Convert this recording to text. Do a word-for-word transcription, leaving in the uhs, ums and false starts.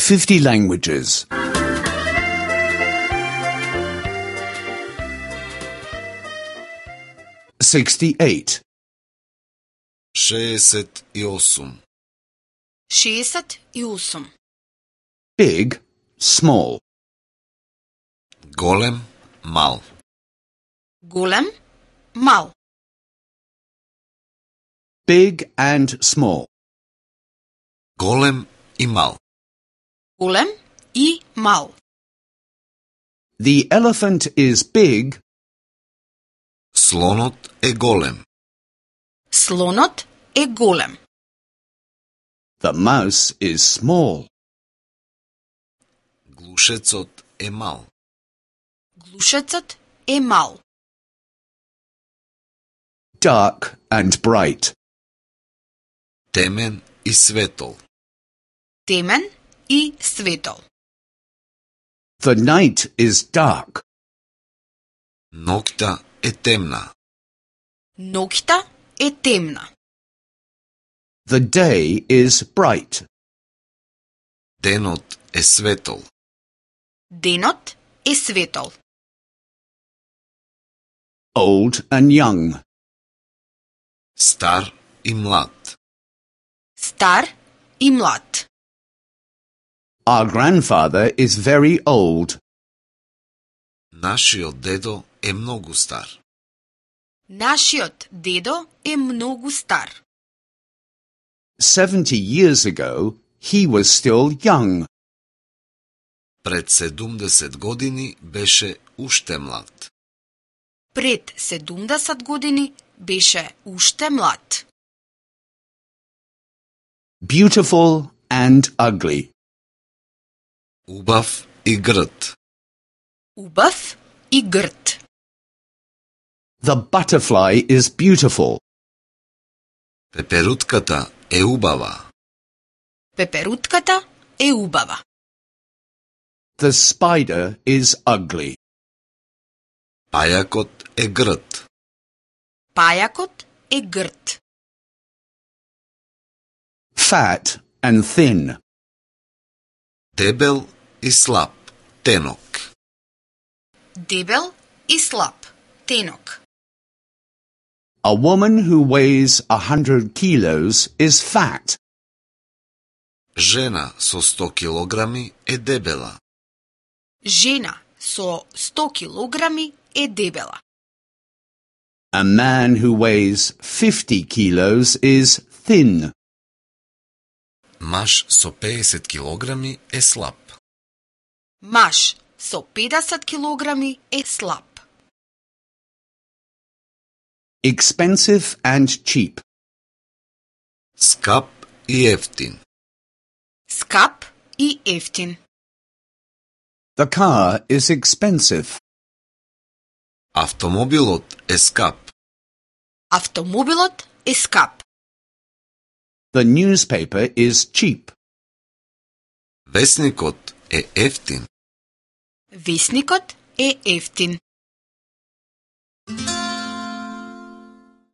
fifty languages. sixty-eight. šezdeset osam. šezdeset osam. Big, small. Golem, mal. Голем, мал. Big and small. Golem i mal. Голем и мал. The elephant is big. Слонот е голем. Слонот е голем. The mouse is small. Глушецот е мал. Глушецът е мал. Dark and bright. Темен и светол. Темен и светъл. The night is dark. Ноќта е темна. Ноќта е темна. The day is bright. Денот е светол. Денот е светъл. Old and young. Стар и млад. Стар и млад. Our grandfather is very old. Нашиот дедо е многу стар. Нашиот дедо е многу стар. Seventy years ago, he was still young. Пред седумдесет години беше уште млад. Пред седумдесет години беше уште млад. Beautiful and ugly. Убав и грд. Убав и грд. The butterfly is beautiful. Пеперутката е убава. Пеперутката е убава. The spider is ugly. Пајакот е грд. Пајакот е грд. Fat and thin. Дебел и слаб. Тенок. Дебел и слаб. Тенок. A woman who weighs a hundred kilos is fat. Жена со сто килограми е дебела. Жена со сто килограми е дебела. A man who weighs fifty kilos is thin. Маж со педесет килограми е слаб. Маж со педесет килограми е слаб. Expensive and cheap. Скап и ефтин. Скап и ефтин. The car is expensive. Автомобилот е скап. Автомобилот е скап. The newspaper is cheap. Весникот е ефтин. Вестникот е ефтин.